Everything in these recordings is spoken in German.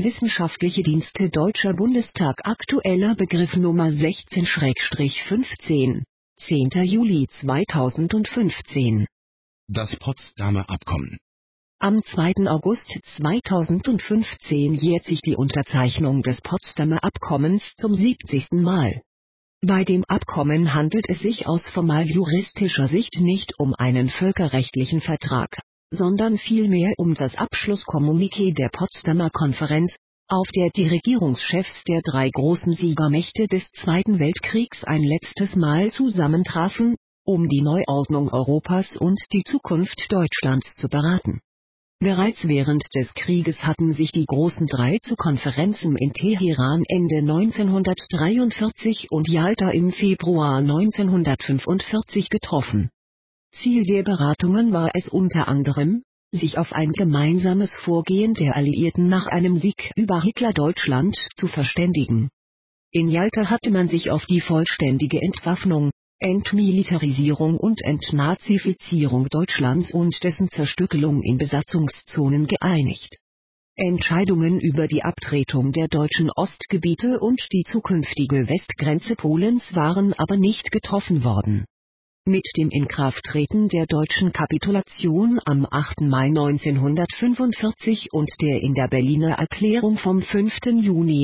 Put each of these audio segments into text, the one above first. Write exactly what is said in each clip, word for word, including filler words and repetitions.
Wissenschaftliche Dienste Deutscher Bundestag. Aktueller Begriff Nummer sechzehn fünfzehn, zehnter Juli zweitausendfünfzehn. Das Potsdamer Abkommen. Am zweiten August zweitausendfünfzehn jährt sich die Unterzeichnung des Potsdamer Abkommens zum siebzigsten Mal. Bei dem Abkommen handelt es sich aus formal juristischer Sicht nicht um einen völkerrechtlichen Vertrag, sondern vielmehr um das Abschlusskommuniqué der Potsdamer Konferenz, auf der die Regierungschefs der drei großen Siegermächte des Zweiten Weltkriegs ein letztes Mal zusammentrafen, um die Neuordnung Europas und die Zukunft Deutschlands zu beraten. Bereits während des Krieges hatten sich die großen drei zu Konferenzen in Teheran Ende neunzehnhundertdreiundvierzig und Jalta im Februar neunzehnhundertfünfundvierzig getroffen. Ziel der Beratungen war es unter anderem, sich auf ein gemeinsames Vorgehen der Alliierten nach einem Sieg über Hitler-Deutschland zu verständigen. In Jalta hatte man sich auf die vollständige Entwaffnung, Entmilitarisierung und Entnazifizierung Deutschlands und dessen Zerstückelung in Besatzungszonen geeinigt. Entscheidungen über die Abtretung der deutschen Ostgebiete und die zukünftige Westgrenze Polens waren aber nicht getroffen worden. Mit dem Inkrafttreten der deutschen Kapitulation am achten Mai neunzehnhundertfünfundvierzig und der in der Berliner Erklärung vom fünften Juni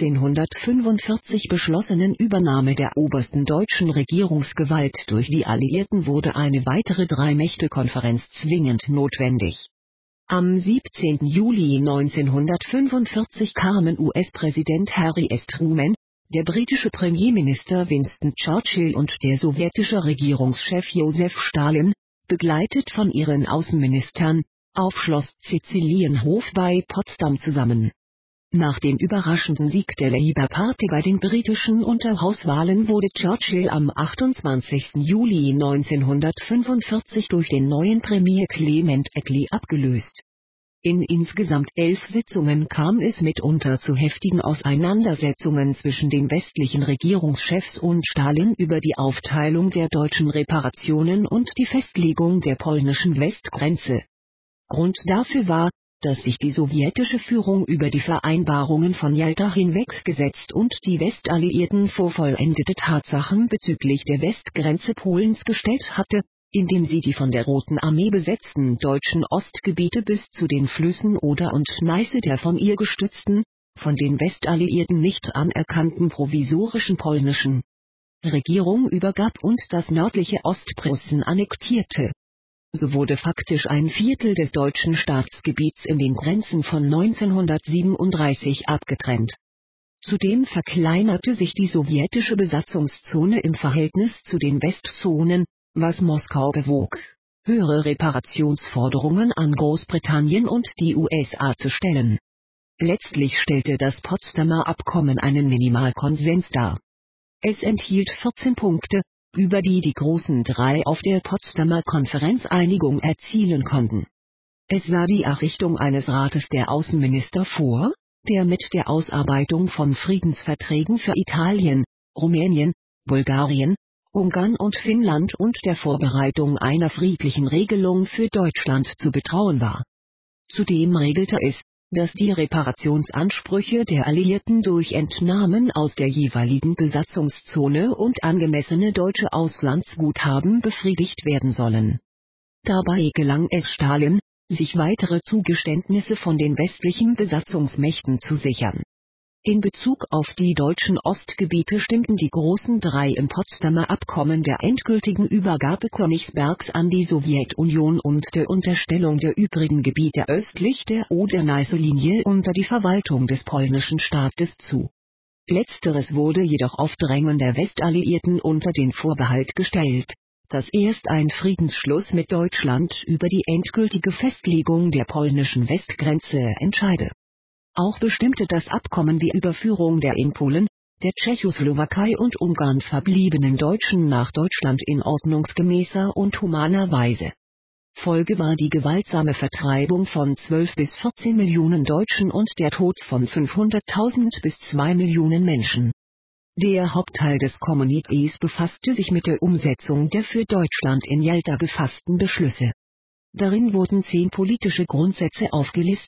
neunzehnhundertfünfundvierzig beschlossenen Übernahme der obersten deutschen Regierungsgewalt durch die Alliierten wurde eine weitere Drei-Mächte-Konferenz zwingend notwendig. Am siebzehnten Juli neunzehnhundertfünfundvierzig kamen U S-Präsident Harry S. Truman, der britische Premierminister Winston Churchill und der sowjetische Regierungschef Josef Stalin, begleitet von ihren Außenministern, auf Schloss Sizilienhof bei Potsdam zusammen. Nach dem überraschenden Sieg der Labour Party bei den britischen Unterhauswahlen wurde Churchill am achtundzwanzigsten Juli neunzehnhundertfünfundvierzig durch den neuen Premier Clement Attlee abgelöst. In insgesamt elf Sitzungen kam es mitunter zu heftigen Auseinandersetzungen zwischen den westlichen Regierungschefs und Stalin über die Aufteilung der deutschen Reparationen und die Festlegung der polnischen Westgrenze. Grund dafür war, dass sich die sowjetische Führung über die Vereinbarungen von Jalta hinweggesetzt und die Westalliierten vor vollendete Tatsachen bezüglich der Westgrenze Polens gestellt hatte, indem sie die von der Roten Armee besetzten deutschen Ostgebiete bis zu den Flüssen Oder und Neiße der von ihr gestützten, von den Westalliierten nicht anerkannten provisorischen polnischen Regierung übergab und das nördliche Ostpreußen annektierte. So wurde faktisch ein Viertel des deutschen Staatsgebiets in den Grenzen von neunzehnhundertsiebenunddreißig abgetrennt. Zudem verkleinerte sich die sowjetische Besatzungszone im Verhältnis zu den Westzonen, was Moskau bewog, höhere Reparationsforderungen an Großbritannien und die U S A zu stellen. Letztlich stellte das Potsdamer Abkommen einen Minimalkonsens dar. Es enthielt vierzehn Punkte, über die die großen drei auf der Potsdamer Konferenz Einigung erzielen konnten. Es sah die Errichtung eines Rates der Außenminister vor, der mit der Ausarbeitung von Friedensverträgen für Italien, Rumänien, Bulgarien, Ungarn und Finnland und der Vorbereitung einer friedlichen Regelung für Deutschland zu betrauen war. Zudem regelte es, dass die Reparationsansprüche der Alliierten durch Entnahmen aus der jeweiligen Besatzungszone und angemessene deutsche Auslandsguthaben befriedigt werden sollen. Dabei gelang es Stalin, sich weitere Zugeständnisse von den westlichen Besatzungsmächten zu sichern. In Bezug auf die deutschen Ostgebiete stimmten die großen drei im Potsdamer Abkommen der endgültigen Übergabe Königsbergs an die Sowjetunion und der Unterstellung der übrigen Gebiete östlich der Oder-Neiße-Linie unter die Verwaltung des polnischen Staates zu. Letzteres wurde jedoch auf Drängen der Westalliierten unter den Vorbehalt gestellt, dass erst ein Friedensschluss mit Deutschland über die endgültige Festlegung der polnischen Westgrenze entscheide. Auch bestimmte das Abkommen die Überführung der in Polen, der Tschechoslowakei und Ungarn verbliebenen Deutschen nach Deutschland in ordnungsgemäßer und humaner Weise. Folge war die gewaltsame Vertreibung von zwölf bis vierzehn Millionen Deutschen und der Tod von fünfhunderttausend bis zwei Millionen Menschen. Der Hauptteil des Kommuniqués befasste sich mit der Umsetzung der für Deutschland in Jalta gefassten Beschlüsse. Darin wurden zehn politische Grundsätze aufgelistet,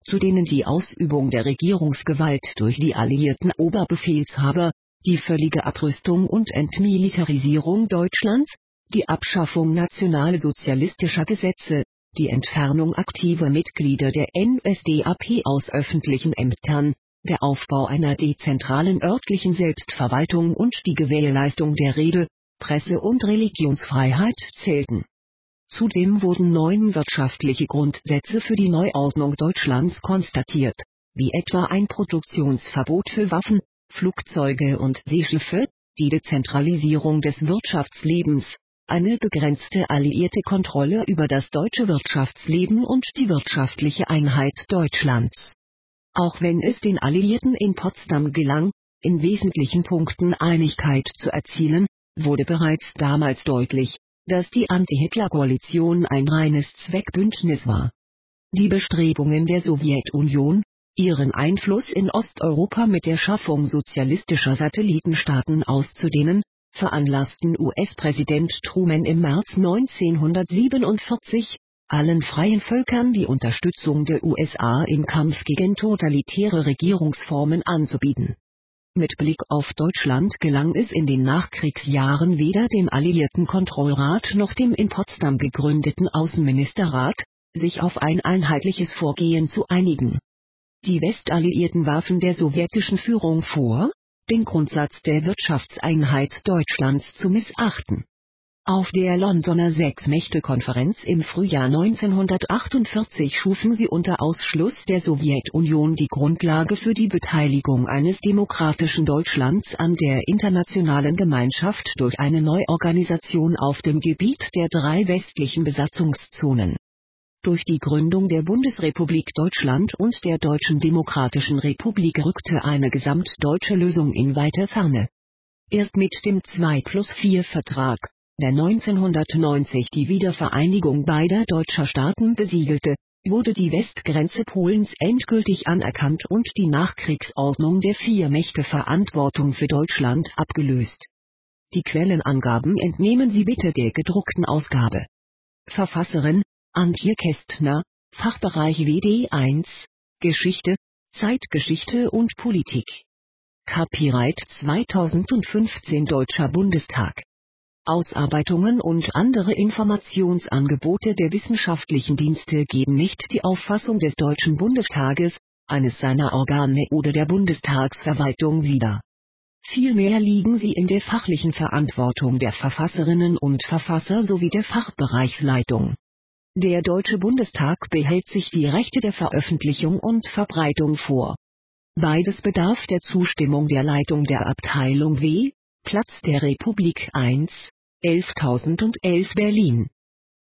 zu denen die Ausübung der Regierungsgewalt durch die alliierten Oberbefehlshaber, die völlige Abrüstung und Entmilitarisierung Deutschlands, die Abschaffung nationalsozialistischer Gesetze, die Entfernung aktiver Mitglieder der N S D A P aus öffentlichen Ämtern, der Aufbau einer dezentralen örtlichen Selbstverwaltung und die Gewährleistung der Rede-, Presse- und Religionsfreiheit zählten. Zudem wurden neun wirtschaftliche Grundsätze für die Neuordnung Deutschlands konstatiert, wie etwa ein Produktionsverbot für Waffen, Flugzeuge und Seeschiffe, die Dezentralisierung des Wirtschaftslebens, eine begrenzte alliierte Kontrolle über das deutsche Wirtschaftsleben und die wirtschaftliche Einheit Deutschlands. Auch wenn es den Alliierten in Potsdam gelang, in wesentlichen Punkten Einigkeit zu erzielen, wurde bereits damals deutlich, dass die Anti-Hitler-Koalition ein reines Zweckbündnis war. Die Bestrebungen der Sowjetunion, ihren Einfluss in Osteuropa mit der Schaffung sozialistischer Satellitenstaaten auszudehnen, veranlassten U S-Präsident Truman im März neunzehnhundertsiebenundvierzig, allen freien Völkern die Unterstützung der U S A im Kampf gegen totalitäre Regierungsformen anzubieten. Mit Blick auf Deutschland gelang es in den Nachkriegsjahren weder dem Alliierten Kontrollrat noch dem in Potsdam gegründeten Außenministerrat, sich auf ein einheitliches Vorgehen zu einigen. Die Westalliierten warfen der sowjetischen Führung vor, den Grundsatz der Wirtschaftseinheit Deutschlands zu missachten. Auf der Londoner Sechs-Mächte-Konferenz im Frühjahr neunzehnhundertachtundvierzig schufen sie unter Ausschluss der Sowjetunion die Grundlage für die Beteiligung eines demokratischen Deutschlands an der internationalen Gemeinschaft durch eine Neuorganisation auf dem Gebiet der drei westlichen Besatzungszonen. Durch die Gründung der Bundesrepublik Deutschland und der Deutschen Demokratischen Republik rückte eine gesamtdeutsche Lösung in weite Ferne. Erst mit dem zwei plus vier Vertrag, der neunzehnhundertneunzig die Wiedervereinigung beider deutscher Staaten besiegelte, wurde die Westgrenze Polens endgültig anerkannt und die Nachkriegsordnung der Vier-Mächte-Verantwortung für Deutschland abgelöst. Die Quellenangaben entnehmen Sie bitte der gedruckten Ausgabe. Verfasserin: Antje Kästner, Fachbereich W D eins, Geschichte, Zeitgeschichte und Politik. Copyright zweitausendfünfzehn Deutscher Bundestag. Ausarbeitungen und andere Informationsangebote der wissenschaftlichen Dienste geben nicht die Auffassung des Deutschen Bundestages, eines seiner Organe oder der Bundestagsverwaltung wider. Vielmehr liegen sie in der fachlichen Verantwortung der Verfasserinnen und Verfasser sowie der Fachbereichsleitung. Der Deutsche Bundestag behält sich die Rechte der Veröffentlichung und Verbreitung vor. Beides bedarf der Zustimmung der Leitung der Abteilung W, Platz der Republik eins, elftausendundelf Berlin.